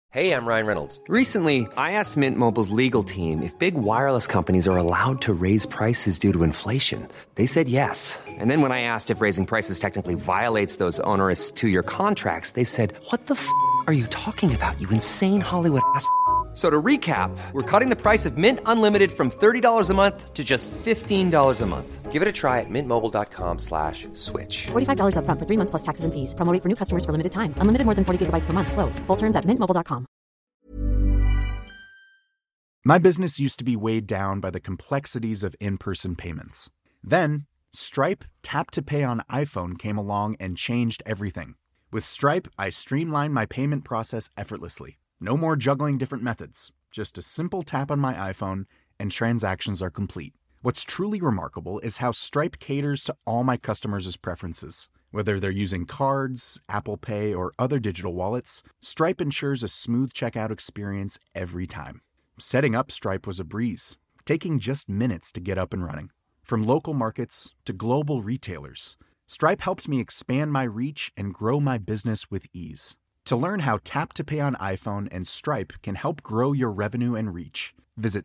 Hey, I'm Ryan Reynolds. Recently, I asked Mint Mobile's legal team if big wireless companies are allowed to raise prices due to inflation. They said yes. And then when I asked if raising prices technically violates those onerous two-year contracts, they said, "What the f*** are you talking about, you insane Hollywood ass?" So to recap, we're cutting the price of Mint Unlimited from $30 a month to just $15 a month. Give it a try at mintmobile.com/switch. $45 up front for 3 months plus taxes and fees. Promo rate for new customers for limited time. Unlimited more than 40 gigabytes per month. Slows full terms at mintmobile.com. My business used to be weighed down by the complexities of in-person payments. Then, Stripe Tap to Pay on iPhone came along and changed everything. With Stripe, I streamlined my payment process effortlessly. No more juggling different methods. Just a simple tap on my iPhone and transactions are complete. What's truly remarkable is how Stripe caters to all my customers' preferences. Whether they're using cards, Apple Pay, or other digital wallets, Stripe ensures a smooth checkout experience every time. Setting up Stripe was a breeze, taking just minutes to get up and running. From local markets to global retailers, Stripe helped me expand my reach and grow my business with ease. To learn how Tap to Pay on iPhone and Stripe can help grow your revenue and reach, visit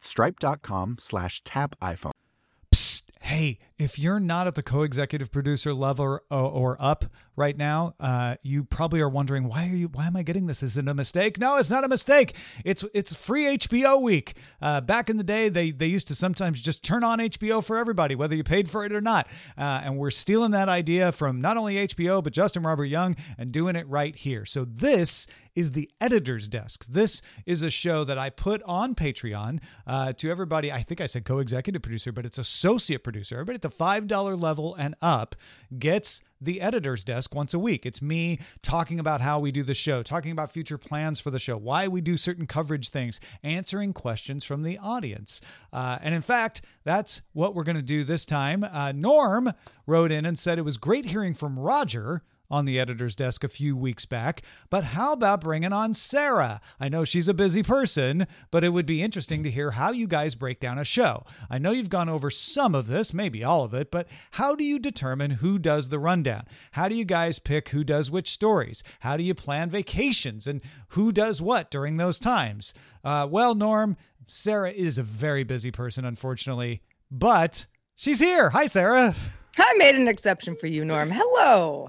stripe.com/tapiphone. Psst, hey, if you're not at the co-executive producer level or up right now, you probably are wondering, why am I getting this? Is it a mistake? No, it's not a mistake. It's free HBO week. Back in the day, they used to sometimes just turn on HBO for everybody, whether you paid for it or not. And we're stealing that idea from not only HBO, but Justin Robert Young and doing it right here. So this is the Editor's Desk. This is a show that I put on Patreon to everybody. I think I said co-executive producer, but it's associate producer. Everybody at the $5 level and up gets the Editor's Desk once a week. It's me talking about how we do the show, talking about future plans for the show, why we do certain coverage things, answering questions from the audience. And in fact, that's what we're going to do this time. Norm wrote in and said it was great hearing from Roger on the Editor's Desk a few weeks back, but how about bringing on Sarah? I know she's a busy person, but it would be interesting to hear how you guys break down a show. I know you've gone over some of this, maybe all of it, but how do you determine who does the rundown? How do you guys pick who does which stories? How do you plan vacations and who does what during those times? Well, Norm, Sarah is a very busy person, unfortunately, but she's here. Hi, Sarah. I made an exception for you, Norm. Hello.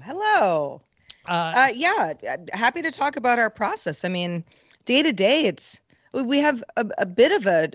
Yeah, happy to talk about our process. I mean, day to day, we have a bit of a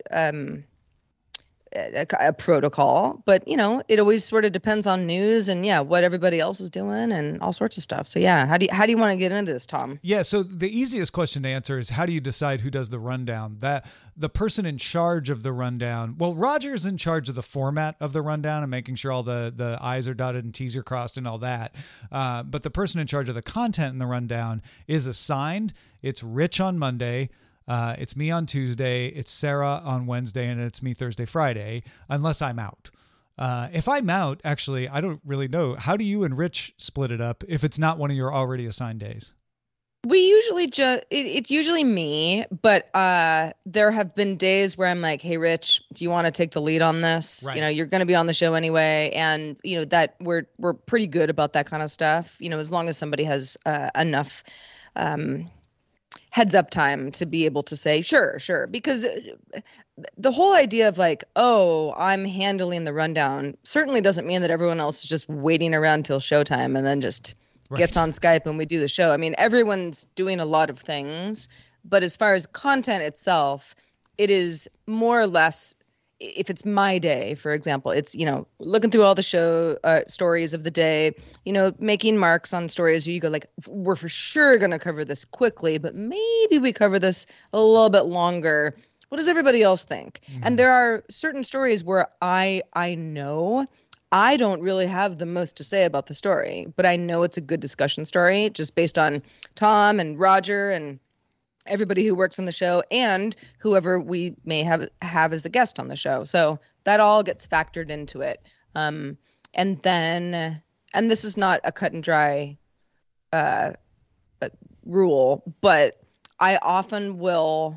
protocol, but it always sort of depends on news and what everybody else is doing and all sorts of stuff. So how do you want to get into this, Tom? Yeah, so the easiest question to answer is, how do you decide who does the rundown? That the person in charge of the rundown, well, Roger's in charge of the format of the rundown and making sure all the I's are dotted and T's are crossed and all that. But the person in charge of the content in the rundown is assigned. It's Rich on Monday. It's me on Tuesday, it's Sarah on Wednesday, and it's me Thursday, Friday, unless I'm out. If I'm out, actually, I don't really know. How do you and Rich split it up if it's not one of your already assigned days? We usually it's usually me, but there have been days where I'm like, hey, Rich, do you want to take the lead on this? Right. You're going to be on the show anyway. And, that we're pretty good about that kind of stuff, as long as somebody has enough heads up time to be able to say, sure. Because the whole idea of like, oh, I'm handling the rundown certainly doesn't mean that everyone else is just waiting around till showtime and then just gets on Skype and we do the show. I mean, everyone's doing a lot of things, but as far as content itself, it is more or less, if it's my day, for example, it's, looking through all the show stories of the day, making marks on stories where you go like, we're for sure going to cover this quickly, but maybe we cover this a little bit longer. What does everybody else think? Mm-hmm. And there are certain stories where I know I don't really have the most to say about the story, but I know it's a good discussion story just based on Tom and Roger and everybody who works on the show and whoever we may have as a guest on the show. So that all gets factored into it. And this is not a cut and dry rule, but I often will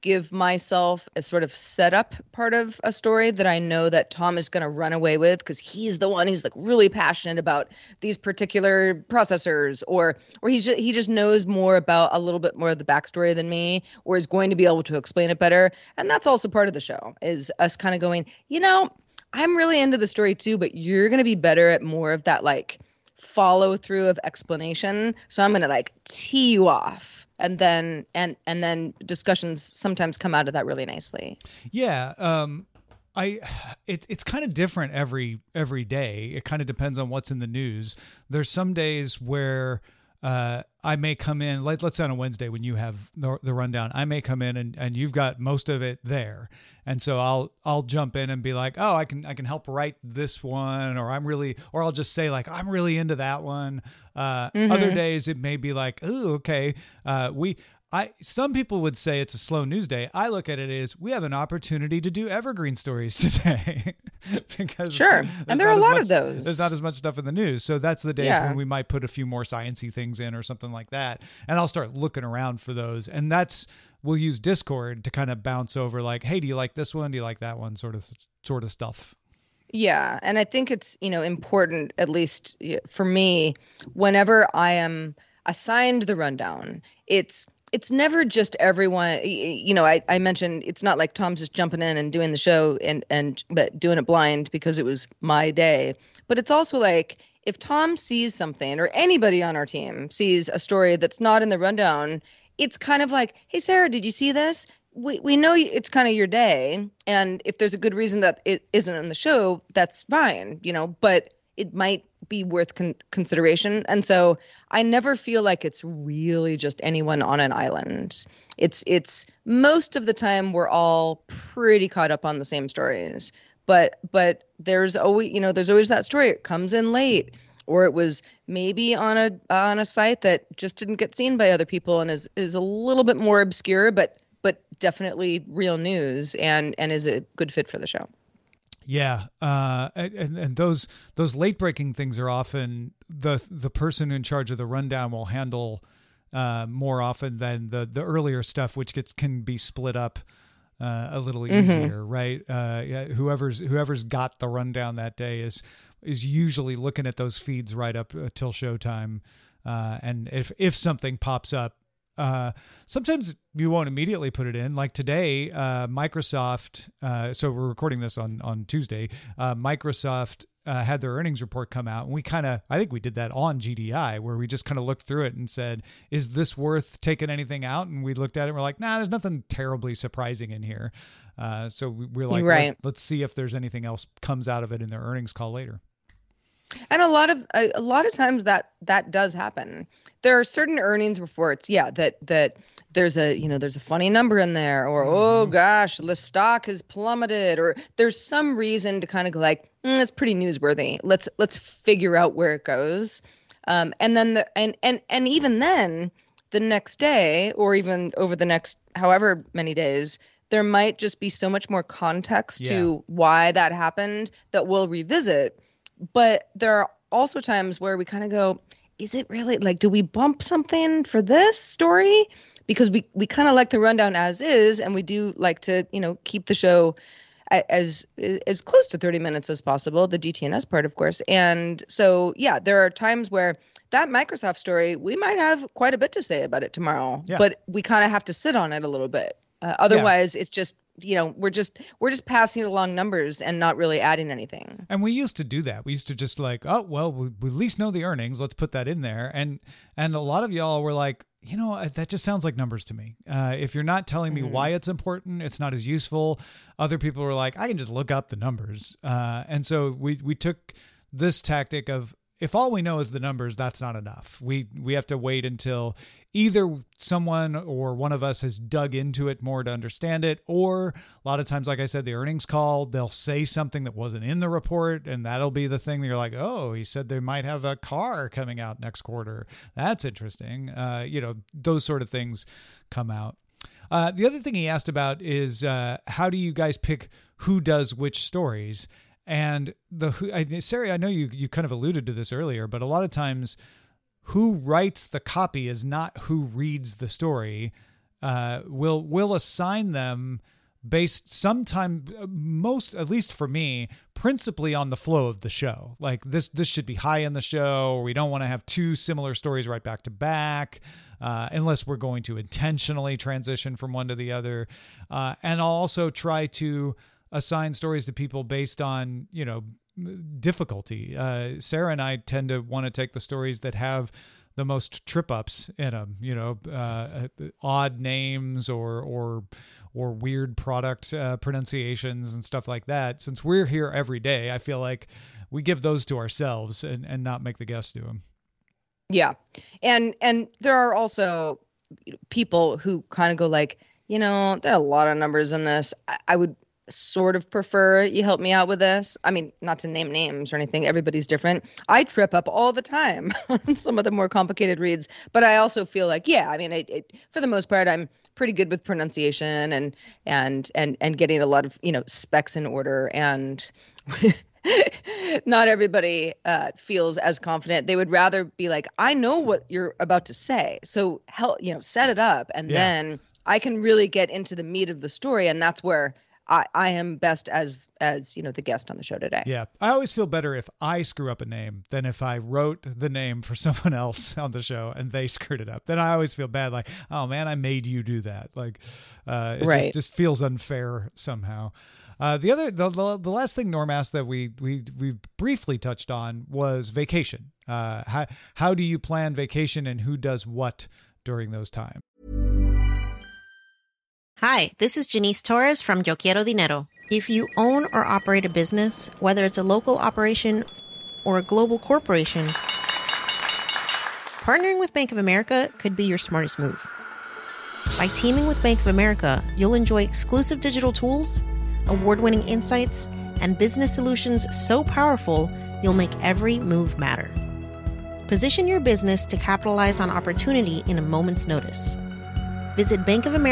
give myself a sort of setup part of a story that I know that Tom is going to run away with because he's the one who's like really passionate about these particular processors, or he just knows more about a little bit more of the backstory than me, or is going to be able to explain it better. And that's also part of the show, is us kind of going, I'm really into the story too, but you're going to be better at more of that like follow through of explanation. So I'm going to like tee you off. And then discussions sometimes come out of that really nicely. Yeah. It's kind of different every day. It kind of depends on what's in the news. There's some days where I may come in, let's say on a Wednesday when you have the rundown, I may come in and you've got most of it there. And so I'll jump in and be like, oh, I can help write this one, or I'll just say like, I'm really into that one. Other days it may be like, oh, okay. Some people would say it's a slow news day. I look at it as we have an opportunity to do evergreen stories today because sure. And there are a lot of those. There's not as much stuff in the news. So that's the days when we might put a few more sciencey things in or something like that. And I'll start looking around for those. And we'll use Discord to kind of bounce over like, hey, do you like this one? Do you like that one? Sort of stuff. Yeah. And I think it's, important, at least for me, whenever I am assigned the rundown, it's never just everyone, I mentioned it's not like Tom's just jumping in and doing the show but doing it blind because it was my day. But it's also like if Tom sees something, or anybody on our team sees a story that's not in the rundown, it's kind of like, hey, Sarah, did you see this? We know it's kind of your day. And if there's a good reason that it isn't in the show, that's fine, but it might be worth consideration. And so I never feel like it's really just anyone on an island. It's most of the time we're all pretty caught up on the same stories, but there's always that story. It comes in late, or it was maybe on a site that just didn't get seen by other people and is a little bit more obscure, but definitely real news and is a good fit for the show. Yeah. And those late breaking things are often the person in charge of the rundown will handle more often than the earlier stuff, which can be split up a little easier, right? Whoever's got the rundown that day is usually looking at those feeds right up till showtime. And if something pops up, sometimes you won't immediately put it in. Like today, Microsoft, so we're recording this on Tuesday, Microsoft had their earnings report come out, and I think we did that on GDI, where we just kind of looked through it and said, is this worth taking anything out? And we looked at it and we're like, nah, there's nothing terribly surprising in here. So we're like, right. Let's see if there's anything else comes out of it in their earnings call later. And a lot of times that does happen. There are certain earnings reports, that there's a funny number in there, or oh gosh, the stock has plummeted, or there's some reason to kind of go like, it's pretty newsworthy. Let's figure out where it goes. And then and even then, the next day, or even over the next however many days, there might just be so much more context to why that happened that we'll revisit. But there are also times where we kind of go, is it really, like, do we bump something for this story? Because we kind of like the rundown as is, and we do like to, keep the show as close to 30 minutes as possible, the DTNS part, of course. And so, there are times where that Microsoft story, we might have quite a bit to say about it tomorrow, but we kind of have to sit on it a little bit. Otherwise, it's just, we're just passing along numbers and not really adding anything. And we used to do that. We used to just like, oh, well, we at least know the earnings. Let's put that in there. And a lot of y'all were like, that just sounds like numbers to me. If you're not telling me why it's important, it's not as useful. Other people were like, I can just look up the numbers. And so we took this tactic of, if all we know is the numbers, that's not enough. We have to wait until either someone or one of us has dug into it more to understand it, or a lot of times, like I said, the earnings call, they'll say something that wasn't in the report, and that'll be the thing that you're like, oh, he said they might have a car coming out next quarter. That's interesting. Those sort of things come out. The other thing he asked about is how do you guys pick who does which stories? And Sarah, I know you kind of alluded to this earlier, but a lot of times who writes the copy is not who reads the story. we'll assign them based sometime, most, at least for me, principally on the flow of the show. Like this should be high in the show, or we don't want to have two similar stories right back to back, unless we're going to intentionally transition from one to the other. And I'll also try to assign stories to people based on, difficulty. Sarah and I tend to want to take the stories that have the most trip ups in them, odd names or weird product pronunciations and stuff like that. Since we're here every day, I feel like we give those to ourselves and not make the guests do them. Yeah. And there are also people who kind of go like, there are a lot of numbers in this. I would sort of prefer you help me out with this. I mean, not to name names or anything. Everybody's different. I trip up all the time on some of the more complicated reads, but I also feel like, for the most part, I'm pretty good with pronunciation and getting a lot of, specs in order. And not everybody feels as confident. They would rather be like, I know what you're about to say. So help, set it up. And then I can really get into the meat of the story. And that's where I am best as the guest on the show today. Yeah. I always feel better if I screw up a name than if I wrote the name for someone else on the show and they screwed it up. Then I always feel bad. Like, oh man, I made you do that. Like, it just feels unfair somehow. The last thing Norm asked that we briefly touched on was vacation. How do you plan vacation and who does what during those times? Hi, this is Janice Torres from Yo Quiero Dinero. If you own or operate a business, whether it's a local operation or a global corporation, partnering with Bank of America could be your smartest move. By teaming with Bank of America, you'll enjoy exclusive digital tools, award-winning insights, and business solutions so powerful, you'll make every move matter. Position your business to capitalize on opportunity in a moment's notice. Visit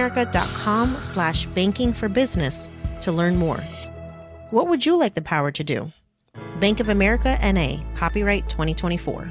bankofamerica.com/bankingforbusiness to learn more. What would you like the power to do? Bank of America N.A., copyright 2024.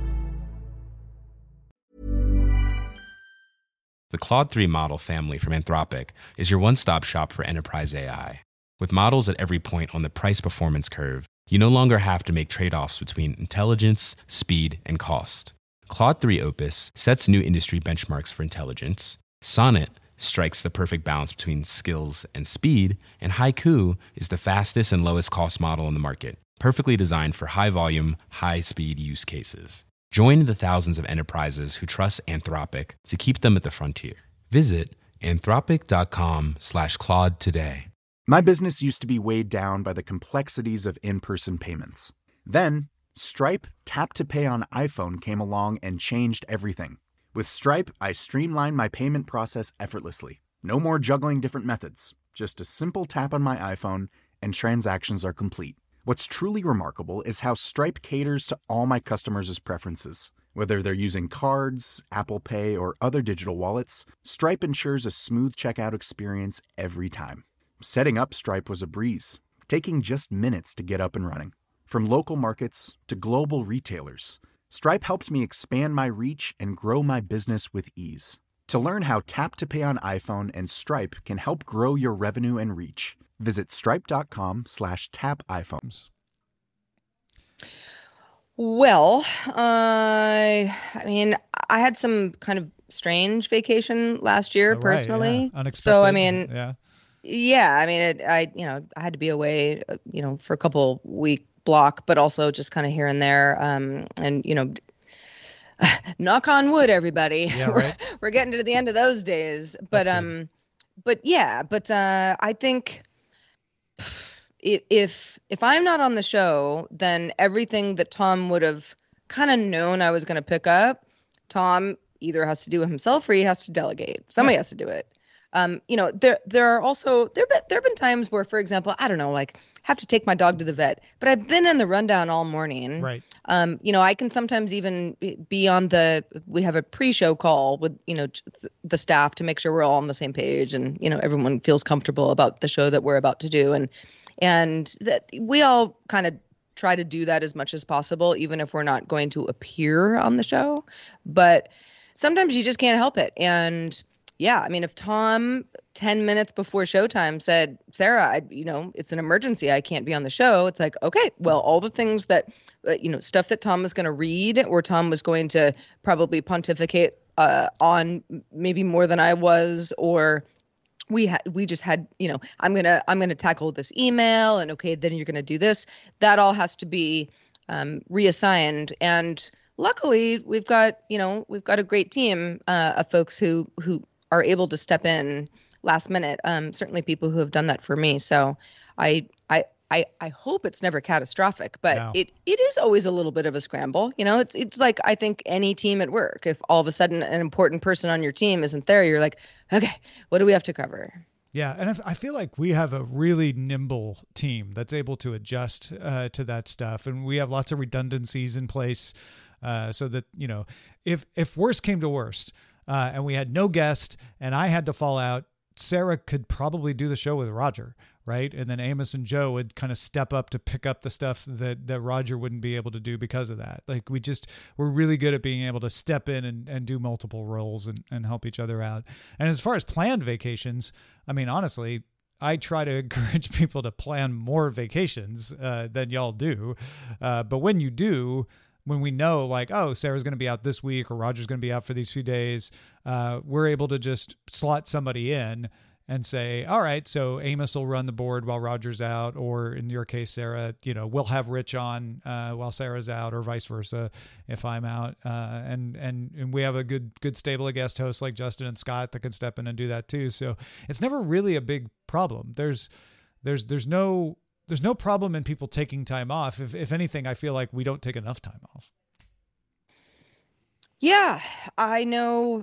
The Claude 3 model family from Anthropic is your one-stop shop for enterprise AI. With models at every point on the price-performance curve, you no longer have to make trade-offs between intelligence, speed, and cost. Claude 3 Opus sets new industry benchmarks for intelligence. Sonnet strikes the perfect balance between skills and speed, and Haiku is the fastest and lowest cost model in the market, perfectly designed for high volume, high speed use cases. Join the thousands of enterprises who trust Anthropic to keep them at the frontier. Visit anthropic.com/Claude today. My business used to be weighed down by the complexities of in-person payments. Then, Stripe Tap to Pay on iPhone came along and changed everything. With Stripe, I streamlined my payment process effortlessly. No more juggling different methods. Just a simple tap on my iPhone and transactions are complete. What's truly remarkable is how Stripe caters to all my customers' preferences. Whether they're using cards, Apple Pay, or other digital wallets, Stripe ensures a smooth checkout experience every time. Setting up Stripe was a breeze, taking just minutes to get up and running. From local markets to global retailers, Stripe helped me expand my reach and grow my business with ease. To learn how Tap to Pay on iPhone and Stripe can help grow your revenue and reach, visit stripe.com/tapiPhones. Well, I had some kind of strange vacation last year personally. Yeah. Unexpected. So, I had to be away, for a couple week block, but also just kind of here and there. And knock on wood, everybody. Yeah, right. We're getting to the end of those days. But I think if I'm not on the show, then everything that Tom would have kind of known I was going to pick up, Tom either has to do it himself or he has to delegate. Somebody has to do it. There have been times where, for example, I don't know, like have to take my dog to the vet, but I've been in the rundown all morning. Right. I can sometimes even be on we have a pre-show call with, the staff to make sure we're all on the same page and, everyone feels comfortable about the show that we're about to do. And that we all kind of try to do that as much as possible, even if we're not going to appear on the show. But sometimes you just can't help it. And Yeah, I mean, if Tom 10 minutes before showtime said, Sarah, it's an emergency, I can't be on the show. It's like, okay, well, all the things that, stuff that Tom was going to read or Tom was going to probably pontificate on maybe more than I was, or we just had, I'm going to tackle this email and okay, then you're going to do this. That all has to be reassigned. And luckily we've got a great team of folks who are able to step in last minute. Certainly people who have done that for me. So I hope it's never catastrophic, but No. it is always a little bit of a scramble. It's like, I think any team at work, if all of a sudden an important person on your team isn't there, you're like, okay, what do we have to cover? Yeah, and I feel like we have a really nimble team that's able to adjust to that stuff, and we have lots of redundancies in place so that, if worst came to worst, and we had no guest and I had to fall out, Sarah could probably do the show with Roger, right? And then Amos and Joe would kind of step up to pick up the stuff that Roger wouldn't be able to do because of that. Like we're really good at being able to step in and do multiple roles and help each other out. And as far as planned vacations, I mean, honestly, I try to encourage people to plan more vacations than y'all do. But when you do, when we know like, oh, Sarah's going to be out this week or Roger's going to be out for these few days, we're able to just slot somebody in and say, all right, so Amos will run the board while Roger's out, or in your case, Sarah, we'll have Rich on while Sarah's out, or vice versa if I'm out. And we have a good stable of guest hosts like Justin and Scott that can step in and do that too. So it's never really a big problem. There's no problem in people taking time off. If anything, I feel like we don't take enough time off. Yeah, I know.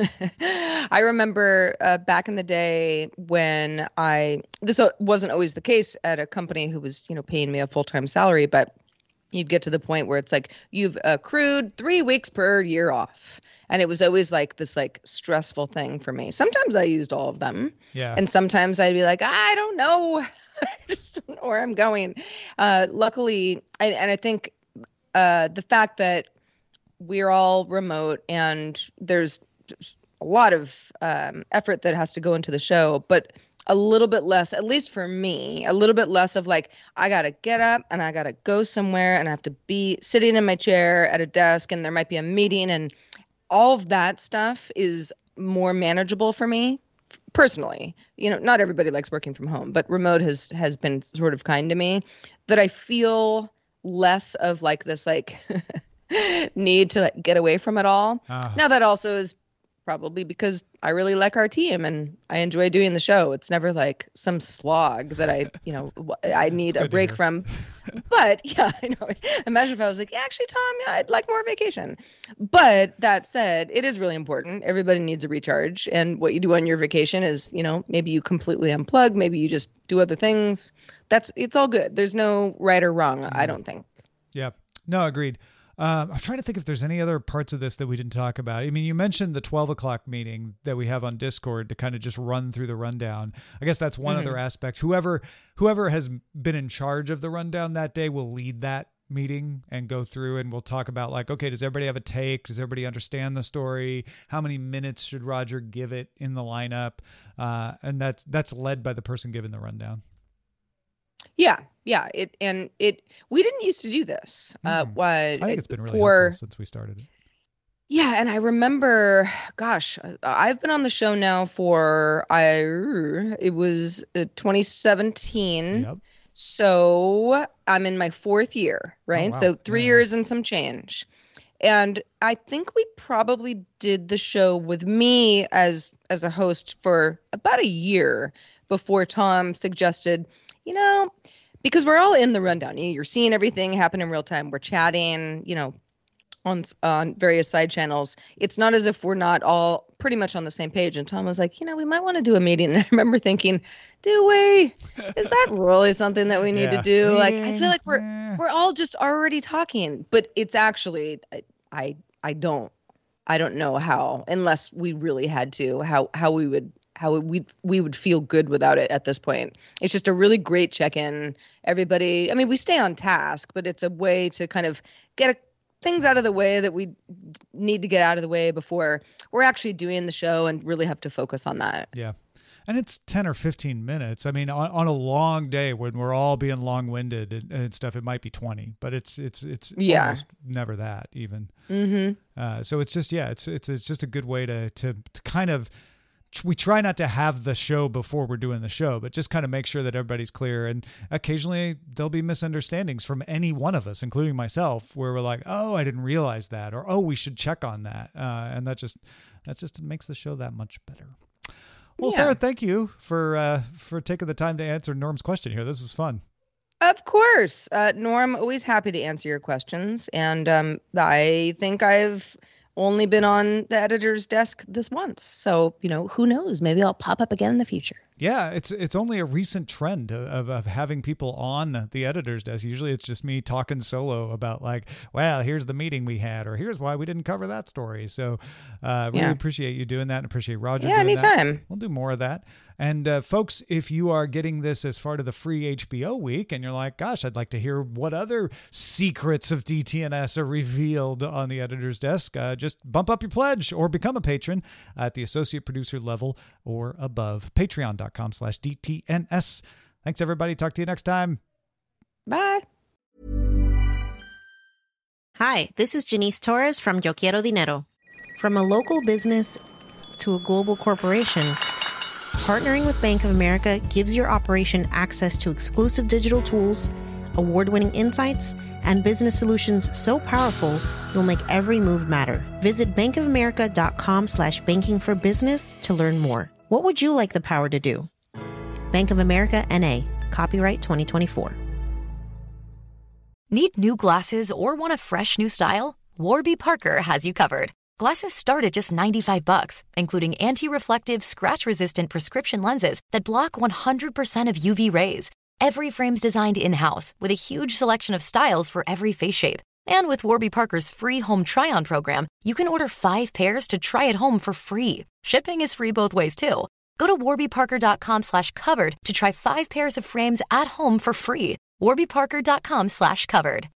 I remember back in the day when this wasn't always the case at a company who was, paying me a full-time salary, but you'd get to the point where it's like, you've accrued 3 weeks per year off. And it was always like this like stressful thing for me. Sometimes I used all of them. Yeah. And sometimes I'd be like, I don't know. I just don't know where I'm going. Luckily, I think the fact that we're all remote and there's a lot of effort that has to go into the show, but a little bit less, at least for me, a little bit less of like, I got to get up and I got to go somewhere and I have to be sitting in my chair at a desk and there might be a meeting, and all of that stuff is more manageable for me personally. Not everybody likes working from home, but remote has been sort of kind to me, that I feel less of like this, like need to get away from it all. Now that also is probably because I really like our team and I enjoy doing the show. It's never like some slog that I need a break from. But yeah, I know. Imagine if I was like, actually, Tom, yeah, I'd like more vacation. But that said, it is really important. Everybody needs a recharge. And what you do on your vacation is, maybe you completely unplug, maybe you just do other things. It's all good. There's no right or wrong, I don't think. Yeah, no, agreed. I'm trying to think if there's any other parts of this that we didn't talk about. I mean, you mentioned the 12 o'clock meeting that we have on Discord to kind of just run through the rundown. I guess that's one other aspect. Whoever has been in charge of the rundown that day will lead that meeting and go through, and we'll talk about like, okay, does everybody have a take? Does everybody understand the story? How many minutes should Roger give it in the lineup? And that's led by the person giving the rundown. Yeah. We didn't used to do this. I think it's been really helpful since we started it. Yeah, and I remember, gosh, I've been on the show now for it was 2017. Yep. So I'm in my 4th year, right? Oh, wow. So 3 years and some change. And I think we probably did the show with me as a host for about a year before Tom suggested, because we're all in the rundown. You're seeing everything happen in real time. We're chatting, on various side channels. It's not as if we're not all pretty much on the same page. And Tom was like, we might want to do a meeting. And I remember thinking, do we? Is that really something that we need to do? Like, I feel like we're all just already talking, but it's actually, I don't know how, unless we really had to, how we would feel good without it at this point. It's just a really great check-in. Everybody, I mean, we stay on task, but it's a way to kind of get things out of the way that we need to get out of the way before we're actually doing the show, and really have to focus on that. Yeah. And it's 10 or 15 minutes. I mean, on a long day when we're all being long-winded and stuff, it might be 20, but it's almost never that even. Mm-hmm. So it's just, it's just a good way to kind of, we try not to have the show before we're doing the show, but just kind of make sure that everybody's clear. And occasionally there'll be misunderstandings from any one of us, including myself, where we're like, oh, I didn't realize that, or, oh, we should check on that. And that just makes the show that much better. Well, Sarah, thank you for taking the time to answer Norm's question here. This was fun. Of course. Norm, always happy to answer your questions. And I think I've only been on the editor's desk this once. So, who knows? Maybe I'll pop up again in the future. Yeah, it's only a recent trend of having people on the editor's desk. Usually it's just me talking solo about like, well, here's the meeting we had, or here's why we didn't cover that story. So really appreciate you doing that, and appreciate Roger doing anytime. That. We'll do more of that. And folks, if you are getting this as part of the free HBO week and you're like, gosh, I'd like to hear what other secrets of DTNS are revealed on the editor's desk, just bump up your pledge or become a patron at the associate producer level or above. Patreon.com/DTNS. Thanks, everybody. Talk to you next time. Bye. Hi, this is Janice Torres from Yo Quiero Dinero. From a local business to a global corporation, partnering with Bank of America gives your operation access to exclusive digital tools, award-winning insights, and business solutions so powerful you'll make every move matter. Visit bankofamerica.com/banking for business to learn more. What would you like the power to do? Bank of America, N.A. Copyright 2024. Need new glasses or want a fresh new style? Warby Parker has you covered. Glasses start at just $95, including anti-reflective, scratch-resistant prescription lenses that block 100% of UV rays. Every frame's designed in-house with a huge selection of styles for every face shape. And with Warby Parker's free home try-on program, you can order 5 pairs to try at home for free. Shipping is free both ways, too. Go to warbyparker.com/covered to try 5 pairs of frames at home for free. warbyparker.com/covered.